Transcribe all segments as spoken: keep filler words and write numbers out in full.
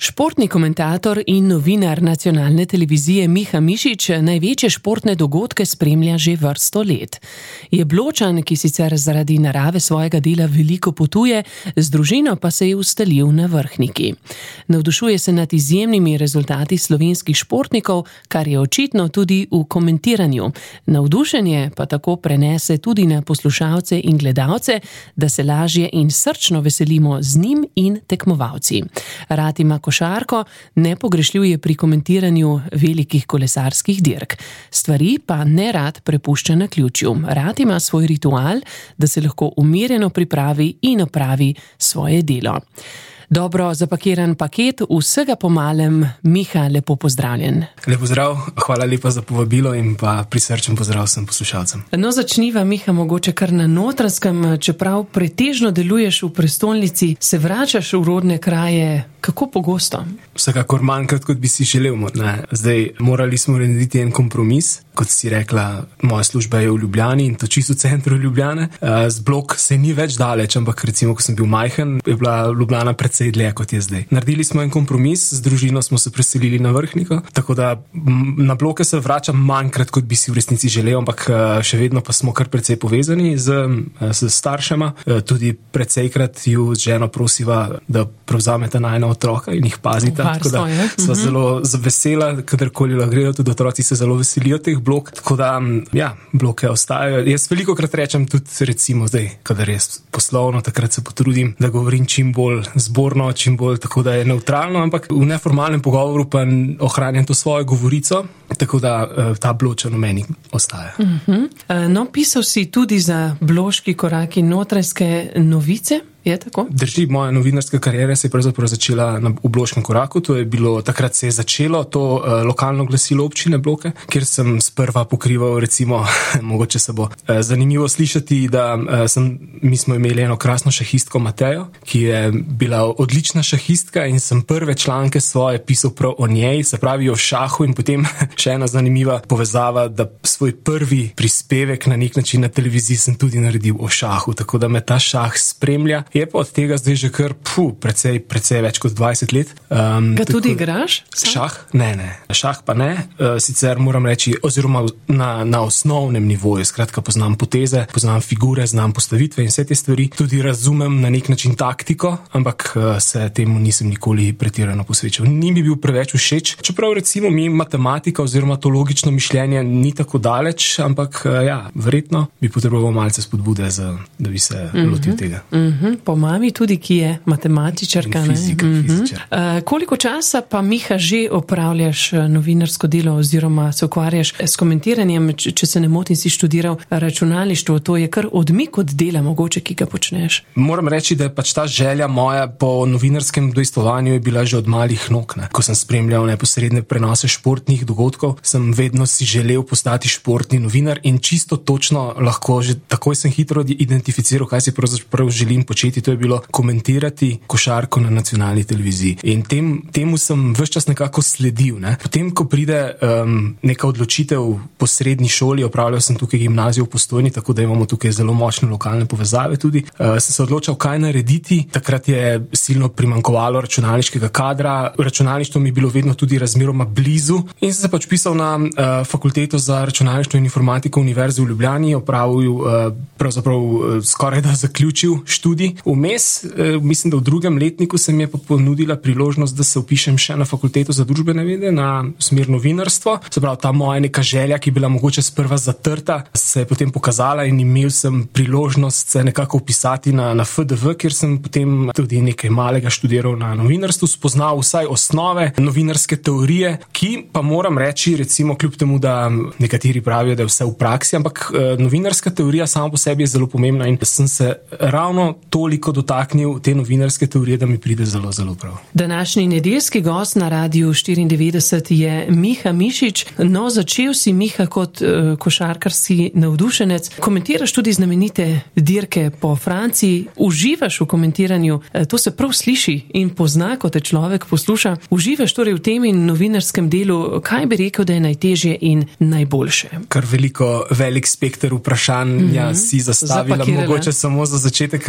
Športni komentator in novinar nacionalne televizije Miha Mišič največje športne dogodke spremlja že vrsto let. Je Bločan, ki sicer zaradi narave svojega dela veliko potuje, z družino pa se je ustalil na Vrhniki. Navdušuje se nad izjemnimi rezultati slovenskih športnikov, kar je očitno tudi v komentiranju. Navdušenje pa tako prenese tudi na poslušalce in gledalce, da se lažje in srčno veselimo z njim in tekmovalci. Rad ima košarko, nepogrešljiv je pri komentiranju velikih kolesarskih dirk. Stvari pa ne rad prepušča naključju. Rad ima svoj ritual, da se lahko umirjeno pripravi in opravi svoje delo. Dobro zapakiran paket vsega po malem. Miha, lepo pozdravljen. Lep pozdrav, hvala lepa za povabilo in pa prisrčen pozdrav vsem poslušalcem. No, začniva, Miha, mogoče kar na Notranjskem. Čeprav pretežno deluješ v prestolnici, se vračaš v rodne kraje. Kako pogosto? Vsekakor manjkrat, kot bi si želel. Ne? Zdaj, morali smo narediti en kompromis. Kot si rekla, moja služba je v Ljubljani in to čisto v centru Ljubljane. Z blok se ni več daleč, ampak recimo, ko sem bil majhen, je bila Ljubljana precej dlje, kot je zdaj. Naredili smo en kompromis, z družino smo se preselili na Vrhniko, tako da na bloke se vračam manjkrat, kot bi si v resnici želel, ampak še vedno pa smo kar precej povezani z, z staršema. Tudi prejkrat ju z ženo prosiva, da prevzameta najna otroka in jih pazita. Tako da sva zelo vesela, kadarkoli grejo, tudi otroci se zelo veselijo teh blok. Tako da, ja, bloke ostajajo. Jaz veliko krat rečem tudi, recimo zdaj, kadar je poslovno, takrat se potrudim, da govorim čim bolj zborno, čim bolj tako, da je neutralno, ampak v neformalnem pogovoru pa ohranjam to svojo govorico, tako da ta Bločan v meni ostaja. Uh-huh. No, pisal si tudi za Bloški korak in Notranjske novice. Je tako? Drži, moja novinarska karijera se je pravzaprav začela na, v Bloškem koraku. To je bilo, takrat se je začelo to uh, lokalno glasilo občine Bloke, kjer sem sprva pokrival, recimo, mogoče se bo uh, zanimivo slišati, da uh, sem, mi smo imeli eno krasno šahistko Matejo, ki je bila odlična šahistka in sem prve članke svoje pisal prav o njej, se pravi o šahu, in potem še ena zanimiva povezava, da svoj prvi prispevek na nek način na televiziji sem tudi naredil o šahu, tako da me ta šah spremlja. Je pa od tega zdaj že kar puh, precej, precej več kot dvajset let. Um, Ga tudi igraš? Šah? Ne, ne. Šah pa ne. Uh, sicer moram reči, oziroma na, na osnovnem nivoju, skratka poznam poteze, poznam figure, znam postavitve in vse te stvari. Tudi razumem na nek način taktiko, ampak uh, se temu nisem nikoli pretirano posvečal. Ni mi bil preveč všeč. Čeprav recimo mi matematika oziroma to logično mišljenje ni tako daleč, ampak uh, ja, verjetno bi potreboval malce spodbude, za, da bi se mm-hmm. lotil tega. Mm-hmm. Po mami tudi, ki je matematičarka. Fizika, mm-hmm. fizičar. Uh, koliko časa pa, Miha, že opravljaš novinarsko delo oziroma se ukvarjaš s komentiranjem? Č- če se ne motim, si študiral računalništvo, to je kar odmik od dela mogoče, ki ga počneš. Moram reči, da je pač ta želja moja po novinarskem dejstvovanju je bila že od malih nog. Ne? Ko sem spremljal neposredne prenose športnih dogodkov, sem vedno si želel postati športni novinar in čisto točno lahko že takoj sem hitro identificiral, kaj si pravzaprav želim početi. To je bilo komentirati košarko na nacionalni televiziji. In tem, temu sem ves čas nekako sledil. Ne? Potem, ko pride um, neka odločitev po srednji šoli, opravljal sem tukaj gimnazijo v Postojni, tako da imamo tukaj zelo močne lokalne povezave tudi. Uh, sem se odločal, kaj narediti. Takrat je silno primanjkovalo računalniškega kadra. Računalništvo mi je bilo vedno tudi razmeroma blizu. In sem se pač pisal na uh, fakulteto za računalništvo in informatiko Univerze v Ljubljani, opravil, uh, pravzaprav uh, skoraj da zaključil študij. Vmes, eh, mislim, da v drugem letniku se mi je pa ponudila priložnost, da se vpišem še na fakulteto za družbene vede, na smer novinarstvo. Se pravi, ta moja neka želja, ki je bila mogoče sprva zatrta, se je potem pokazala in imel sem priložnost se nekako vpisati na, na F D V, kjer sem potem tudi nekaj malega študiral na novinarstvu, spoznal vsaj osnove novinarske teorije, ki pa moram reči, recimo kljub temu, da nekateri pravijo, da je vse v praksi, ampak eh, novinarska teorija sama po sebi je zelo pomembna in sem se ravno toliko dotaknil te novinarske teorije, da mi pride zelo, zelo prav. Današnji nedeljski gost na Radiu štiriindevetdeset je Miha Mišič. No, začel si, Miha, kot uh, košarkarski navdušenec. Komentiraš tudi znamenite dirke po Franciji. Uživaš v komentiranju. To se prav sliši in pozna, ko te človek posluša. Uživaš torej v tem in novinarskem delu. Kaj bi rekel, da je najtežje in najboljše? Kar veliko, velik spekter vprašanj mm-hmm. ja, si zastavila. Zapakirala. Mogoče samo za začetek, recimo, da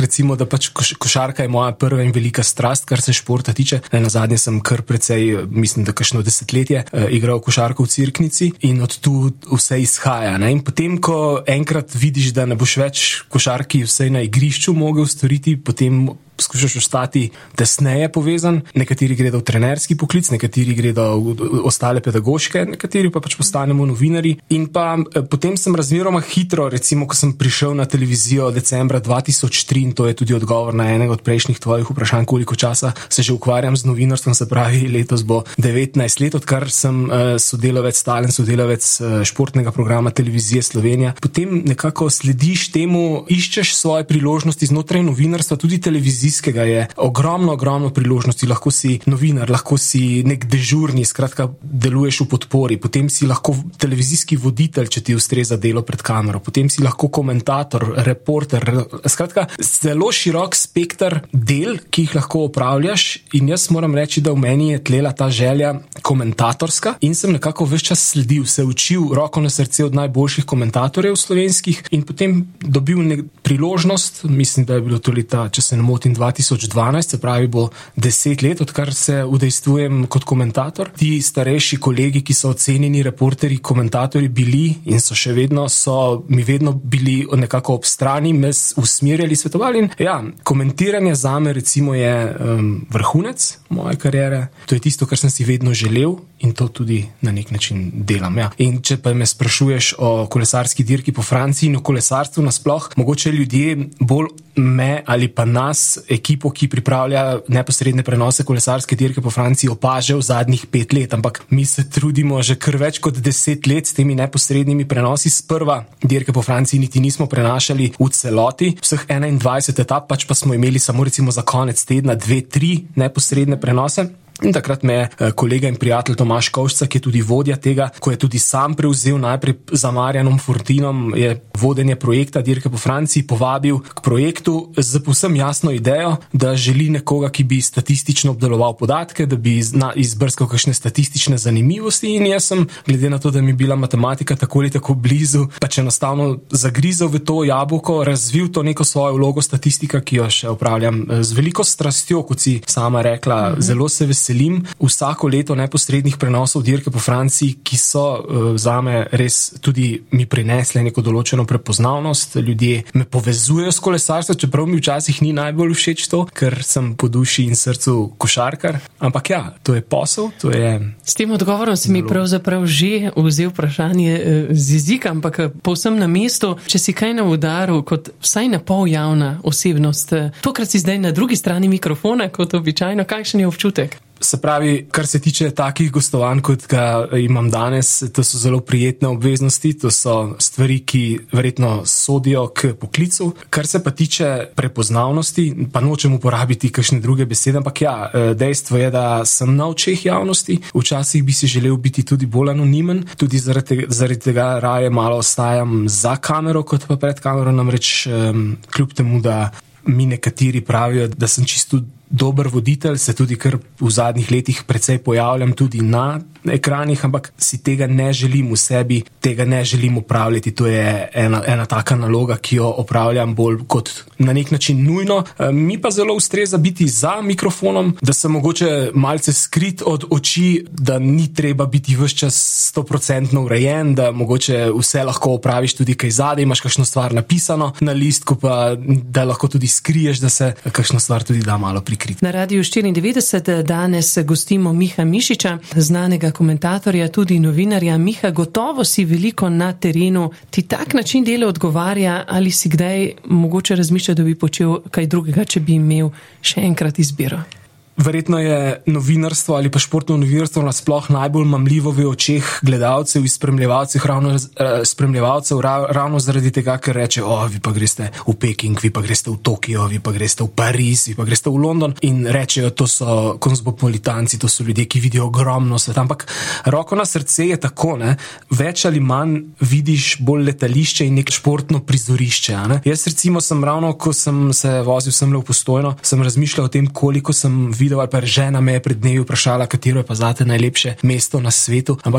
da pač koš, košarka je moja prva in velika strast, kar se športa tiče. Na zadnje sem kar precej, mislim, da kakšno desetletje uh, igral košarko v Cerknici in od tu vse izhaja. Ne? In potem, ko enkrat vidiš, da ne boš več košarki vsej na igrišču mogel storiti, potem skušaš ostati tesneje povezan. Nekateri gredo v trenerski poklic, nekateri gredo v ostale pedagoške, nekateri pa pač postanemo novinarji. In pa potem sem razmeroma hitro, recimo, ko sem prišel na televizijo decembra dva tisoč tri, in to je tudi odgovor na enega od prejšnjih tvojih vprašanj, koliko časa se že ukvarjam z novinarstvom, se pravi, letos bo devetnajst let, odkar sem sodelavec, stalen sodelavec športnega programa Televizije Slovenija. Potem nekako slediš temu, iščeš svoje priložnosti znotraj novinarstva, tudi televizije je ogromno, ogromno priložnosti. Lahko si novinar, lahko si nek dežurni, skratka, deluješ v podpori, potem si lahko televizijski voditelj, če ti ustreza delo pred kamero, potem si lahko komentator, reporter, skratka, zelo širok spekter del, ki jih lahko opravljaš, in jaz moram reči, da v meni je tlela ta želja komentatorska in sem nekako ves čas sledil, se učil roko na srce od najboljših komentatorjev slovenskih in potem dobil nek priložnost, mislim, da je bilo to leta, če se ne motim, dva tisoč dvanajst, se pravi, bo deset let, odkar se udejstvujem kot komentator. Ti starejši kolegi, ki so ocenjeni reporteri, komentatorji bili in so še vedno, so mi vedno bili nekako ob strani, me usmerjali, svetovali. In ja, komentiranje zame recimo je um, vrhunec moje kariere. To je tisto, kar sem si vedno želel in to tudi na nek način delam. Ja. In če pa me sprašuješ o kolesarski dirki po Franciji in o kolesarstvu nasploh, mogoče ljudje bolj me ali pa nas, ekipo, ki pripravlja neposredne prenose kolesarske dirke po Franciji, opaže v zadnjih pet let, ampak mi se trudimo že kar več kot deset let s temi neposrednimi prenosi. Sprva dirke po Franciji niti nismo prenašali v celoti, vseh enaindvajset etap, pač pa smo imeli samo recimo za konec tedna dve, tri neposredne prenose. In takrat me je kolega in prijatelj Tomaž Kovšca, ki je tudi vodja tega, ko je tudi sam prevzel najprej za Marjanom Fortinom, je vodenje projekta Dirke po Franciji, povabil k projektu z povsem jasno idejo, da želi nekoga, ki bi statistično obdeloval podatke, da bi izbrskal kakšne statistične zanimivosti, in jaz sem, glede na to, da mi je bila matematika tako ali tako blizu, pač enostavno zagrizel v to jabolko, razvil to neko svojo vlogo statistika, ki jo še opravljam z veliko strastjo, kot si sama rekla, mhm. zelo se veselim vsako leto neposrednih prenosov dirke po Franciji, ki so uh, zame res tudi mi prinesle neko določeno prepoznavnost. Ljudje me povezujejo s kolesarstvom, čeprav mi včasih ni najbolj všeč to, ker sem po duši in srcu košarkar. Ampak ja, to je posel, to je... S tem odgovorom si mi pravzaprav že vzel vprašanje z jezika, ampak povsem na mestu, če si kaj na udaru kot vsaj na pol javna osebnost. Tokrat si zdaj na drugi strani mikrofona, kot običajno. Kakšen je občutek? Se pravi, kar se tiče takih gostovanj, kot ga imam danes, to so zelo prijetne obveznosti, to so stvari, ki verjetno sodijo k poklicu. Kar se pa tiče prepoznavnosti, pa nočem uporabiti kakšne druge besede, ampak ja, dejstvo je, da sem na očeh javnosti, včasih bi si želel biti tudi bolj anonimen, tudi zaradi, zaradi tega raje malo ostajam za kamero, kot pa pred kamero, namreč um, kljub temu, da mi nekateri pravijo, da sem čisto dober voditelj, se tudi kar v zadnjih letih precej pojavljam tudi na ekranih, ampak si tega ne želim v sebi, tega ne želim upravljati. To je ena, ena taka naloga, ki jo opravljam bolj kot na nek način nujno. Mi pa zelo ustreza biti za mikrofonom, da sem mogoče malce skrit od oči, da ni treba biti ves čas sto procentno urejen, da mogoče vse lahko opraviš tudi kaj zadaj, imaš kakšno stvar napisano na listku, pa da lahko tudi skriješ, da se kakšno stvar tudi da malo prikriti. Na Radiu štiriindevetdeset danes gostimo Miha Mišiča, znanega komentatorja, tudi novinarja. Miha, gotovo si veliko na terenu. Ti tak način dela odgovarja, ali si kdaj mogoče razmišlja, da bi počel kaj drugega, če bi imel še enkrat izbiro? Verjetno je novinarstvo ali pa športno novinarstvo nasploh najbolj mamljivo v očeh gledalcev in spremljevalcev, ravno, spremljevalcev ravno zaradi tega, ker reče, o, vi pa greste v Peking, vi pa greste v Tokio, vi pa greste v Pariz, vi pa greste v London, in rečejo, to so kozmopolitanci, to so ljudje, ki vidijo ogromno sveta. Ampak roko na srce je tako, ne, več ali manj vidiš bolj letališče in nek športno prizorišče. Ne? Jaz recimo sem ravno, ko sem se vozil semle v Postojno, sem razmišljal o tem, koliko sem videl, ali pa žena me je pred dnevi vprašala, katero je pa zate najlepše mesto na svetu, ampak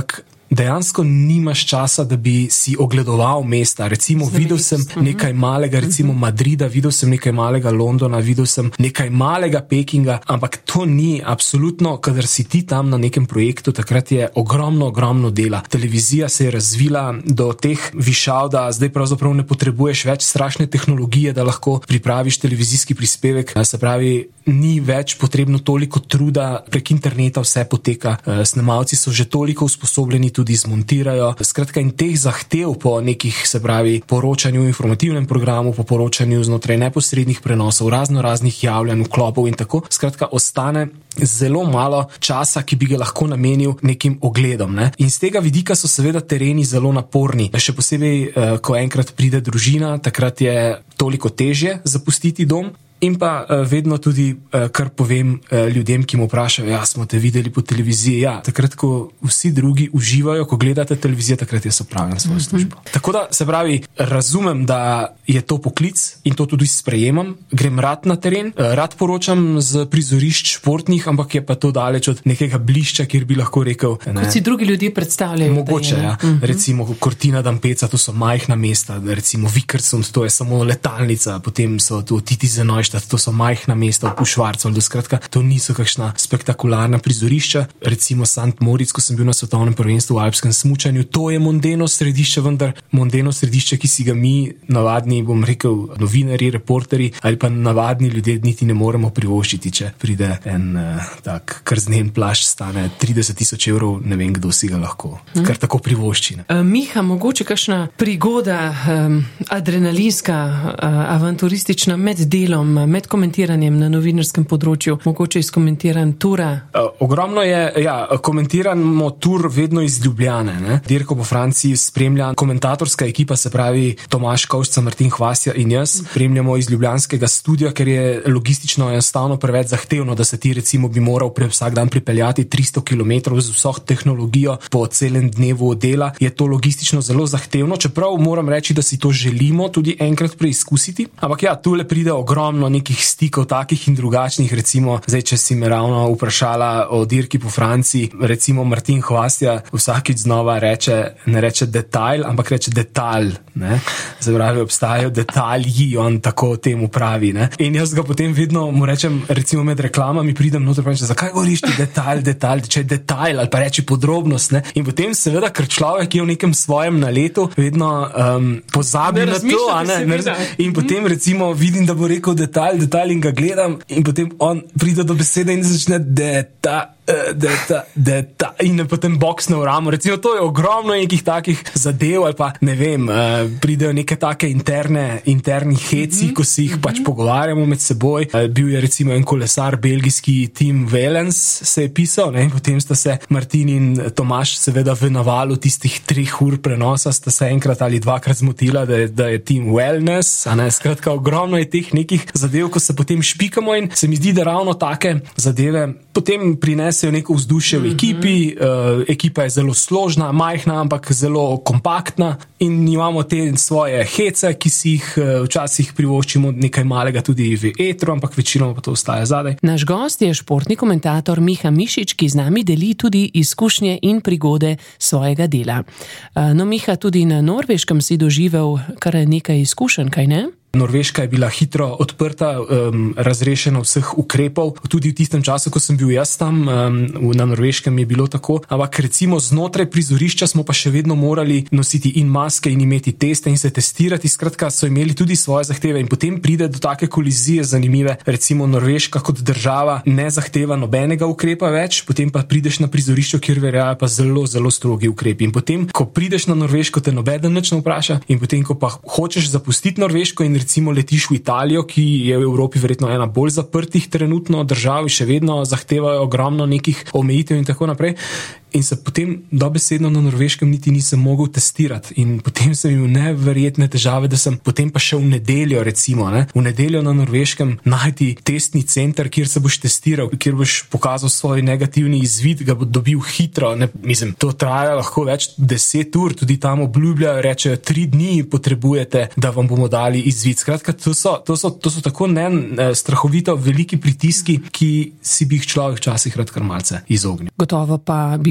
dejansko nimaš časa, da bi si ogledoval mesta. Recimo, Znam videl sem nekaj malega, recimo Madrida, videl sem nekaj malega Londona, videl sem nekaj malega Pekinga, ampak to ni absolutno, kadar si ti tam na nekem projektu, takrat je ogromno, ogromno dela. Televizija se je razvila do teh višav, da zdaj pravzaprav ne potrebuješ več strašne tehnologije, da lahko pripraviš televizijski prispevek. Se pravi, ni več potrebno toliko truda, prek interneta vse poteka. Snemalci so že toliko usposobljeni, tudi zmontirajo. Skratka, in teh zahtev po nekih, se pravi, poročanju v informativnem programu, po poročanju znotraj neposrednih prenosov, razno raznih javljanj, vklopov in tako. Skratka, ostane zelo malo časa, ki bi ga lahko namenil nekim ogledom. Ne? In z tega vidika so seveda tereni zelo naporni. Še posebej, ko enkrat pride družina, takrat je toliko težje zapustiti dom. In pa uh, vedno tudi, uh, kar povem uh, ljudem, ki mu vprašajo, ja, smo te videli po televiziji. Ja, takrat, ko vsi drugi uživajo, ko gledate televizijo, takrat jaz opravljam svojo službo. Mm-hmm. Tako da, se pravi, razumem, da je to poklic in to tudi sprejemam. Grem rad na teren, uh, rad poročam z prizorišč športnih, ampak je pa to daleč od nekega blišča, kjer bi lahko rekel... Ne, kot si drugi ljudje predstavljajo. Mogoče, ja. Mm-hmm. Recimo Cortina d'Ampezza, to so majhna mesta, recimo Vikersund, to je samo letalnica, potem so tu Titisenoy, to so majhna mesta v Švarcvaldu, skratka, to niso kakšna spektakularna prizorišča. Recimo Sant Moritz, ko sem bil na svetovnem prvenstvu v alpskem smučanju, to je mondeno središče, vendar mondeno središče, ki si ga mi, navadni, bom rekel, novinarji, reporteri ali pa navadni ljudje niti ne moremo privoščiti, če pride en uh, tak krznen plašč, stane trideset tisoč evrov, ne vem, kdo si ga lahko hmm. kar tako privošči. Uh, Miha, mogoče kakšna prigoda, um, adrenalinska, uh, avanturistična med delom, med komentiranjem na novinarskem področju, mogoče izkomentiran tura? Uh, ogromno je, ja, komentiramo tur vedno iz Ljubljane. Ne? Dirko po Franciji spremlja komentatorska ekipa, se pravi Tomaž Kovšca, Martin Hvastija in jaz. Spremljamo iz ljubljanskega studia, ker je logistično enostavno preveč zahtevno, da se ti recimo bi moral pre vsak dan pripeljati tristo kilometrov z vso tehnologijo po celem dnevu dela. Je to logistično zelo zahtevno, čeprav moram reči, da si to želimo tudi enkrat preizkusiti. Ampak ja, tule pride ogromno nekih stikov takih in drugačnih, recimo, zdaj, če si me ravno vprašala o dirki po Franciji, recimo Martin Hvastija vsakič znova reče, ne reče detajl, ampak reče detalj, ne? Zapravi, obstajajo detalji, on tako temu pravi, ne? In jaz ga potem vedno mu rečem, recimo med reklamami pridem noter, pa reče, zakaj govoriš ti detalj, detalj, če je detajl, ali pa reči podrobnost, ne? In potem seveda, ker človek je v nekem svojem naletu, vedno um, pozabi na to, a ne? In potem recimo vidim, da bo rekel detalj, detalj in ga gledam in potem on pride do besede in začne deta, deta, deta in potem boksne v ramo. Recimo, to je ogromno nekih takih zadev ali pa, ne vem, uh, pridejo neke take interne, interni heci, mm-hmm. ko si jih pač pogovarjamo med seboj. Uh, bil je recimo en kolesar, belgijski Tim Wellens se je pisal, ne, in potem sta se Martin in Tomaž seveda v navalu tistih treh ur prenosa sta se enkrat ali dvakrat zmotila, da je, da je Tim Wellness, a ne, skratka, ogromno je teh nekih zadev, ko se potem špikamo in se mi zdi, da ravno take zadeve potem prinesejo neko vzdušje v ekipi, uh, ekipa je zelo složna, majhna, ampak zelo kompaktna in imamo te svoje hece, ki si jih uh, včasih privoščimo nekaj malega tudi v etru, ampak večinoma pa to ostaja zadaj. Naš gost je športni komentator Miha Mišič, ki z nami deli tudi izkušnje in prigode svojega dela. Uh, no, Miha, tudi na Norveškem si doživel kar nekaj izkušenj, kaj ne? Norveška je bila hitro odprta, um, razrešena vseh ukrepov. Tudi v tistem času, ko sem bil jaz tam, um, na Norveškem je bilo tako. Ampak recimo znotraj prizorišča smo pa še vedno morali nositi in maske in imeti teste in se testirati. Skratka, so imeli tudi svoje zahteve in potem pride do take kolizije zanimive. Recimo Norveška kot država ne zahteva nobenega ukrepa več, potem pa prideš na prizorišče, kjer veljajo pa zelo, zelo strogi ukrepi. In potem, ko prideš na Norveško, te nobeden nič ne vpraša in potem, ko pa hočeš zapustiti Norveško in recimo letiš v Italijo, ki je v Evropi verjetno ena bolj zaprtih trenutno držav, še vedno zahtevajo ogromno nekih omejitev in tako naprej. In se potem dobesedno na Norveškem niti nisem mogel testirati. In potem sem imel neverjetne težave, da sem potem pa šel v nedeljo, recimo, ne? V nedeljo na Norveškem najti testni center, kjer se boš testiral, kjer boš pokazal svoj negativni izvid, ga bo dobil hitro. Ne? Mislim, to traja lahko več deset ur, tudi tam obljubljajo, rečejo, tri dni potrebujete, da vam bomo dali izvid. Skratka, to so, to so, to so tako ne strahovito veliki pritiski, ki si bi jih človek včasih rad kar malce izognil. Gotovo pa bi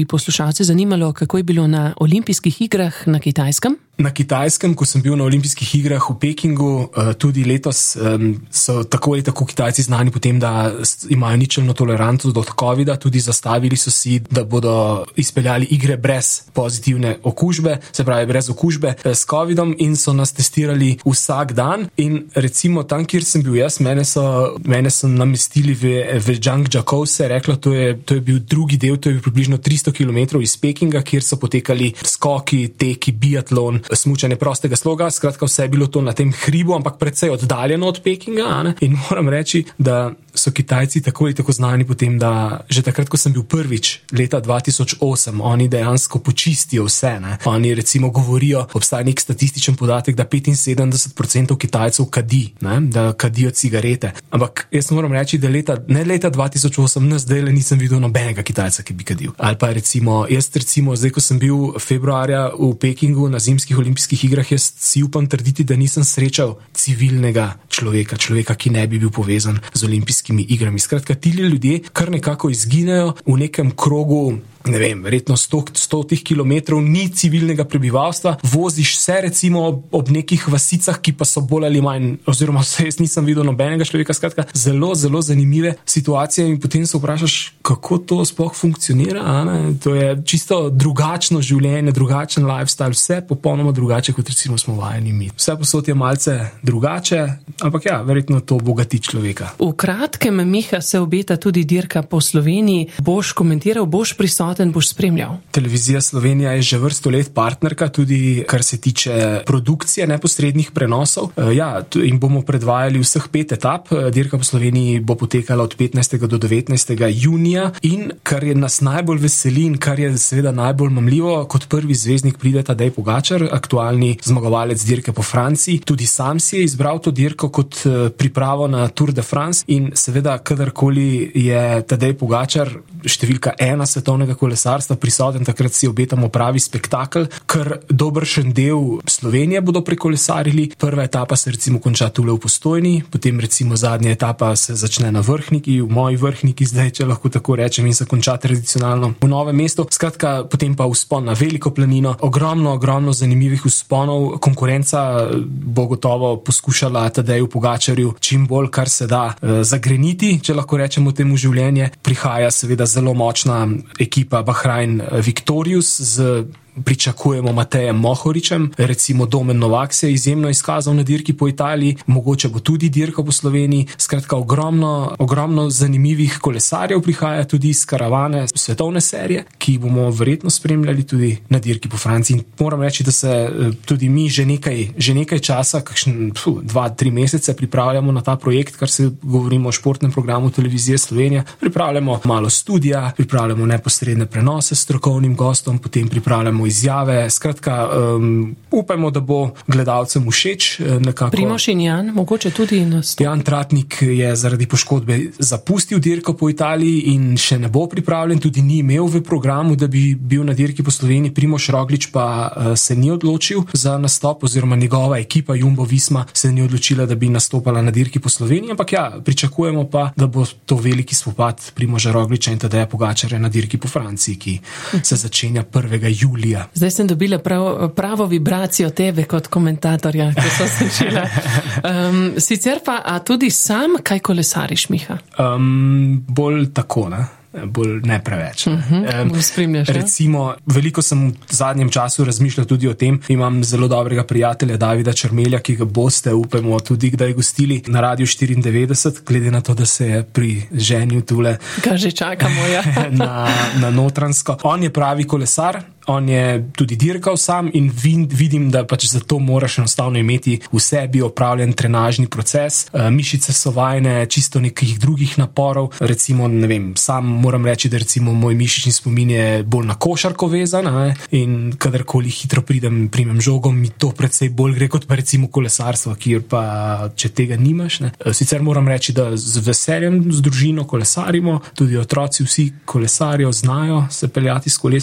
poslušalce zanimalo, kako je bilo na olimpijskih igrah na Kitajskem. Na Kitajskem, ko sem bil na olimpijskih igrah v Pekingu, tudi letos so tako ali tako Kitajci znani po tem, da imajo ničelno toleranco do covida, tudi zastavili so si, da bodo izpeljali igre brez pozitivne okužbe, se pravi brez okužbe s covidom, in so nas testirali vsak dan. In recimo tam, kjer sem bil jaz, mene so, mene so namestili v, v Zhangjiakou, se je reklo, to je, to je bil drugi del, to je bil približno tristo kilometrov iz Pekinga, kjer so potekali skoki, teki, biatlon, smučanje prostega sloga, skratka vse je bilo to na tem hribu, ampak precej oddaljeno od Pekinga, ne? In moram reči, da so Kitajci tako ali tako znani po tem, da že takrat, ko sem bil prvič, leta dva tisoč osem, oni dejansko počistijo vse, ne? Oni recimo govorijo, obstaja nek statističen podatek, da petinsedemdeset procentov Kitajcev kadi, ne? Da kadijo cigarete. Ampak jaz moram reči, da leta, ne leta dva tisoč osem, ne zdaj le nisem videl nobenega Kitajca, ki bi kadil. Ali pa recimo, jaz recimo, zdaj ko sem bil februarja v Pekingu na zimskih olimpijskih igrah, jaz si upam trditi, da nisem srečal civilnega človeka, človeka, ki ne bi bil povezan z olimpijskimi igrami. Skratka, ti ljudje kar nekako izginejo v nekem krogu, ne vem, verjetno sto, stotih kilometrov, ni civilnega prebivalstva, voziš se recimo ob, ob nekih vasicah, ki pa so bolj ali manj, oziroma se jaz nisem videl nobenega človeka, skratka, zelo, zelo zanimive situacije in potem se vprašaš, kako to sploh funkcionira, a ne? To je čisto drugačno življenje, drugačen lifestyle, vse popolnoma drugače, kot recimo smo vajeni mi. Vse posod je malce drugače, ampak ja, verjetno to bogati človeka. V kratkem, Miha, se obeta tudi dirka po Sloveniji. Boš komentiral, boš prisoten, boš spremljal? Televizija Slovenija je že vrsto let partnerka, tudi kar se tiče produkcije neposrednih prenosov. Ja, in bomo predvajali vseh pet etap. Dirka po Sloveniji bo potekala od petnajstega do devetnajstega junija in kar je nas najbolj veseli in kar je seveda najbolj mamljivo, kot prvi zvezdnik pride Tadej Pogačar, aktualni zmagovalec dirke po Franciji. Tudi sam si je izbral to dirko kot pripravo na Tour de France in seveda kadarkoli je Tadej Pogačar, številka ena svetovnega kolesarstva, prisoten, takrat si obetamo pravi spektakel, ker dobršen del Slovenije bodo prekolesarili. Prva etapa se recimo konča tule v Postojni, potem recimo zadnja etapa se začne na Vrhniki, v moji Vrhniki zdaj, če lahko tako rečem, in se konča tradicionalno v Novem mestu. Skratka, potem pa vzpon na Veliko planino, ogromno, ogromno zanimivih vzponov. Konkurenca bo gotovo poskušala Tadeju Pogačarju čim bolj, kar se da, zagreniti, če lahko rečemo temu življenje. Prihaja seveda zelo močna ekipa Bahrain Victorious z pričakujemo Matejem Mohoričem, recimo Domen Novak se je izjemno izkazal na dirki po Italiji, mogoče bo tudi dirka po Sloveniji. Skratka, ogromno, ogromno zanimivih kolesarjev prihaja tudi iz karavane svetovne serije, ki bomo verjetno spremljali tudi na dirki po Franciji. In moram reči, da se tudi mi že nekaj, že nekaj časa, kakšen pfu, dva, tri mesece pripravljamo na ta projekt, kar se govorimo o športnem programu Televizije Slovenija. Pripravljamo malo studija, pripravljamo neposredne prenose s strokovnim gostom, potem pripravljamo izjave, skratka, um, upajmo, da bo gledalcem všeč. Nekako. Primož in Jan, mogoče tudi nastopi. Jan Tratnik je zaradi poškodbe zapustil dirko po Italiji in še ne bo pripravljen, tudi ni imel v programu, da bi bil na dirki po Sloveniji. Primož Roglič pa uh, se ni odločil za nastop, oziroma njegova ekipa Jumbo Visma se ni odločila, da bi nastopala na dirki po Sloveniji, ampak ja, pričakujemo pa, da bo to veliki spopad Primoža Rogliča in Tadeja Pogačarja na dirki po Franciji, ki se začenja prvega julija. Zdaj sem dobila prav, pravo vibracijo tebe kot komentatorja, ko so začela. Um, sicer pa, a tudi sam kaj kolesariš, Miha? Um, bolj tako, ne? Bolj ne preveč. Uh-huh, um, spremljaš, recimo, veliko sem v zadnjem času razmišljal tudi o tem. Imam zelo dobrega prijatelja Davida Črmelja, ki ga boste, upajmo, tudi kdaj gostili na Radiu štiriindevetdeset, glede na to, da se je pri ženju tule Kaj že čakamo, ja. na, na Notranjsko. On je pravi kolesar, on je tudi dirkal sam in vidim, da pač zato moraš enostavno imeti v sebi opravljen trenažni proces. Mišice so vajene čisto nekih drugih naporov. Recimo, ne vem, sam moram reči, da recimo moj mišični spomin je bolj na košarko vezan, ne? In kadarkoli hitro pridem, primem žogo, mi to precej bolj gre kot pa recimo kolesarstvo, kjer pa če tega nimaš, ne? Sicer moram reči, da z veseljem z družino kolesarimo, tudi otroci vsi kolesarijo, znajo se peljati s kolesom.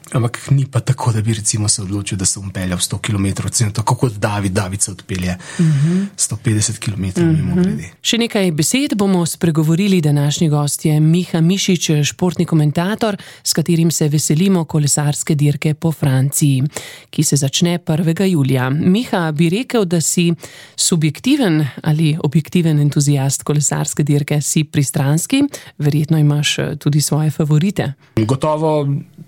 ampak ni pa tako, da bi recimo se odločil, da se bom peljal sto kilometrov, tako kot David, David se odpelje uh-huh. sto petdeset kilometrov uh-huh. mimo grede. Še nekaj besed bomo spregovorili. Današnji gost je Miha Mišič, športni komentator, s katerim se veselimo kolesarske dirke po Franciji, ki se začne prvega julija. Miha, bi rekel, da si subjektiven ali objektiven entuzijast kolesarske dirke, si pristranski, verjetno imaš tudi svoje favorite. Gotovo,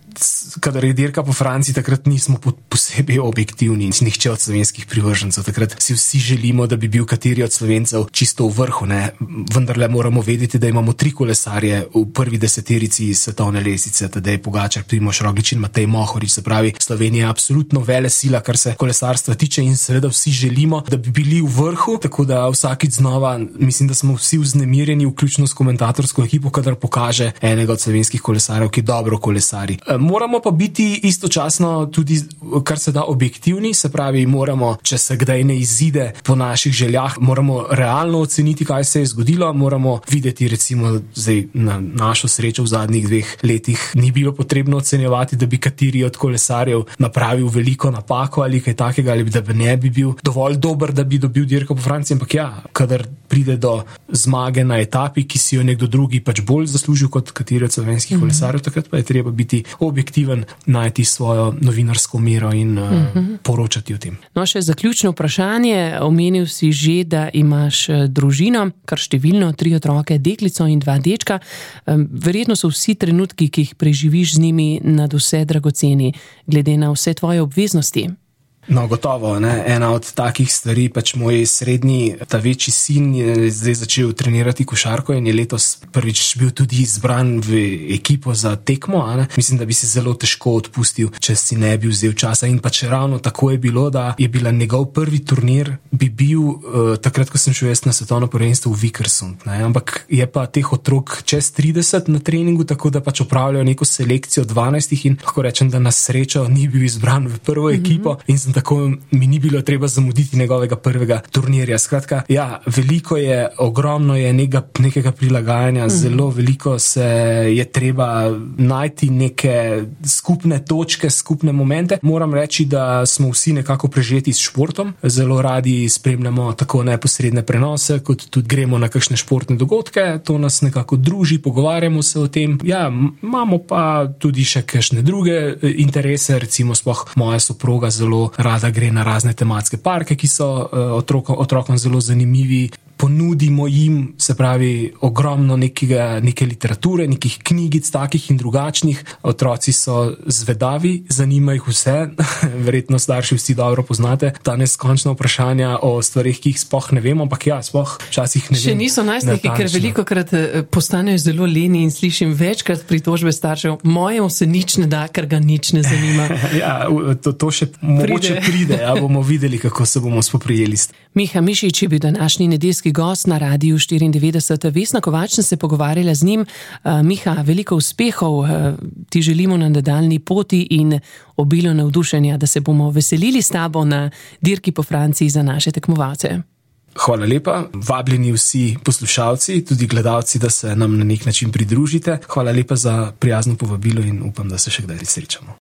kadar je dirka po Franciji, takrat nismo posebej objektivni, nihče od slovenskih privržencev. Takrat si vsi želimo, da bi bil kateri od Slovencev čisto v vrhu, ne? Vendarle moramo vedeti, da imamo tri kolesarje v prvi deseterici svetovne lestvice, Tadej Pogačar, Primož Roglič in Matej Mohorič. Se pravi, Slovenija je absolutno velesila, kar se kolesarstva tiče, in seveda vsi želimo, da bi bili v vrhu, tako da vsakič znova mislim, da smo vsi vznemirjeni, vključno s komentatorsko ekipo, kadar pokaže enega od slovenskih kolesarjev, ki dobro kolesari. Moramo pa biti istočasno tudi, kar se da, objektivni, se pravi, moramo, če se kdaj ne izide po naših željah, moramo realno oceniti, kaj se je zgodilo, moramo videti, recimo, zdaj na našo srečo v zadnjih dveh letih ni bilo potrebno ocenjevati, da bi kateri od kolesarjev napravil veliko napako ali kaj takega, ali da bi ne bi bil dovolj dober, da bi dobil dirko po Franciji, ampak ja, kadar pride do zmage na etapi, ki si jo nekdo drugi pač bolj zaslužil kot kateri od slovenskih mm-hmm. kolesarjev, takrat pa je treba biti objektiven, najti svojo novinarsko mero in uh, uh-huh. poročati o tem. No, še zaključno vprašanje. Omenil si že, da imaš družino, kar številno, tri otroke, deklico in dva dečka. Verjetno so vsi trenutki, ki jih preživiš z njimi, nad vse dragoceni, glede na vse tvoje obveznosti. No, gotovo, ne. Ena od takih stvari, pač moj srednji, ta večji sin je zdaj začel trenirati košarko in je letos prvič bil tudi izbran v ekipo za tekmo, a ne. Mislim, da bi se zelo težko odpustil, če si ne bi vzel časa, in pač ravno tako je bilo, da je bila njegov prvi turnir, bi bil uh, takrat, ko sem šel jaz na svetovno prvenstvo v Vikersund, ne. Ampak je pa teh otrok čez trideset na treningu, tako da pač opravljajo neko selekcijo dvanajstih in lahko rečem, da na srečo ni bil izbran v prvo mm-hmm. ekipo in sem tako mi ni bilo treba zamuditi njegovega prvega turnirja. Skratka, ja, veliko je, ogromno je nekega, nekega prilagajanja, mm. zelo veliko se je treba najti neke skupne točke, skupne momente. Moram reči, da smo vsi nekako prežeti s športom. Zelo radi spremljamo tako neposredne prenose, kot tudi gremo na kakšne športne dogodke. To nas nekako druži, pogovarjamo se o tem. Ja, imamo pa tudi še kakšne druge interese, recimo sploh moja soproga zelo rada gre na razne tematske parke, ki so uh, otrokom, otrokom zelo zanimivi. Ponudimo jim, se pravi, ogromno nekega, neke literature, nekih knjigic, takih in drugačnih. Otroci so zvedavi, zanima jih vse. Verjetno starši vsi dobro poznate ta neskončna vprašanja o stvarih, ki jih sploh ne vemo, ampak ja, sploh včasih ne vem. Še niso najstniki, ker velikokrat postanejo zelo leni in slišim večkrat pritožbe staršev, mojemu se nič ne da, ker ga nič ne zanima. Ja, to, to še pride. Mogoče pride, ja, bomo videli, kako se bomo spoprijeli. Miha Mišič je bil današnji nedeljski gost na Radiu štiriindevetdeset. Vesna Kovač sem se pogovarjala z njim. Miha, veliko uspehov ti želimo na nadaljnji poti in obilo navdušenja, da se bomo veselili s tabo na dirki po Franciji za naše tekmovalce. Hvala lepa. Vabljeni vsi poslušalci, tudi gledalci, da se nam na nek način pridružite. Hvala lepa za prijazno povabilo in upam, da se še kdaj srečamo.